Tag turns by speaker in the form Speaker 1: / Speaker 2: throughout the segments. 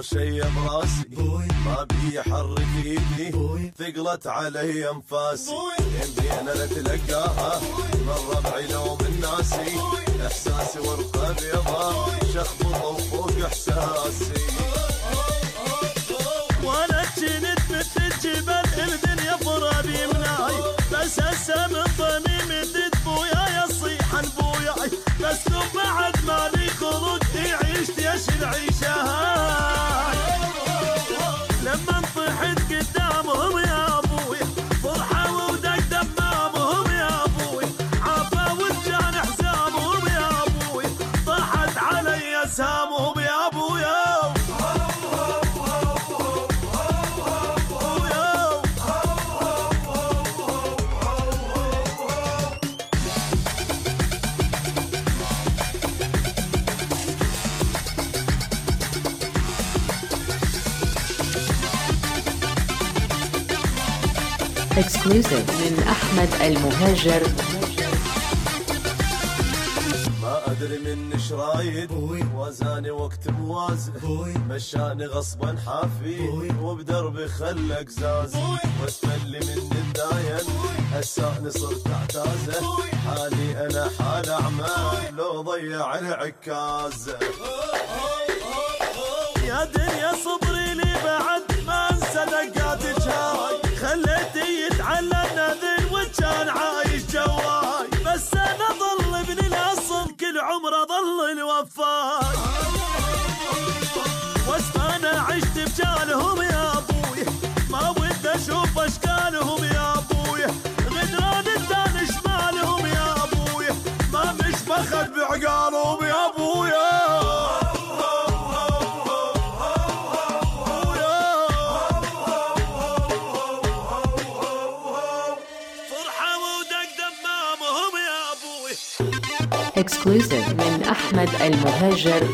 Speaker 1: صار شي براسي ما بي يحرك ايدي ثقلت علي انفاسي يمدينا نتلقاها من ربعي لو من ناسي احساسي ورقه بيضا شخبطه وفوق احساسي
Speaker 2: وانا جنت مثل الجبل الدنيا فرابي مناي بس هسه من ضميمي بويا يصيح بوياي بس لو بعد مالي خروج عيشت ايش العيشه هاي لما انطحت قدامهم يا ابوي فرحه ودق دمامهم يا ابوي عافا وجان حزامهم يا ابوي طاحت علي اسهامهم يا ابويا
Speaker 3: Exclusive من أحمد المهاجر.
Speaker 1: ما أدري من شرايد وزاني وقت بوازن مشاني غصبا حافي وبدربي خلق زاز واسفلي من الداين هساني صرت اعتازه حالي أنا حال أعمال لو ضيع العكاز
Speaker 2: يا دنيا صبري لي بعد ما انسى دقاتك هاي خليتي يتعلم نذل وكان عايش جواي بس انا ظل ابن الاصل كل عمره ظل الوفاي وانا عشت بجالهم يا ابوي ما ودي اشوف اشكالهم يا ابوي غدران الدان شمالهم يا ابوي ما مش بخد بعقالهم يا ابويا
Speaker 3: Exclusive من أحمد المهاجر.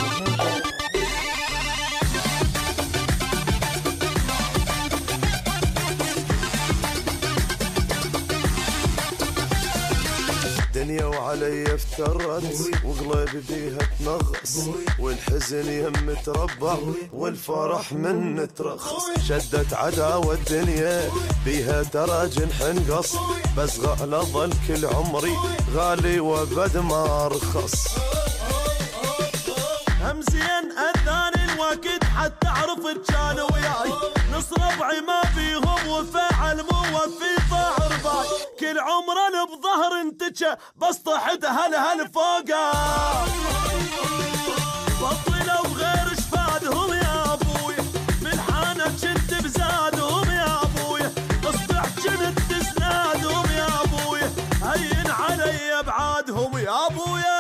Speaker 1: دنيا وعلي افترت وقلبي بيها تنغص والحزن يم تربع والفرح من ترخص شدت عداوة الدنيا بيها ترى جنح انقص بس غالى ظل كل عمري غالي وبد ما رخص
Speaker 2: همزين اذاني الوقت حتى اعرف كان وياي نص ربعي ما فيهم وفاعل موفي طاع رباي كل عمرنا بظهر انتجه بس طحت هل فوقه بطلوا غير شفادهم يا ابوي من حانه كنت بزادهم يا ابوي اصبح كنت تسنادهم يا ابوي هين علي ابعادهم يا ابويا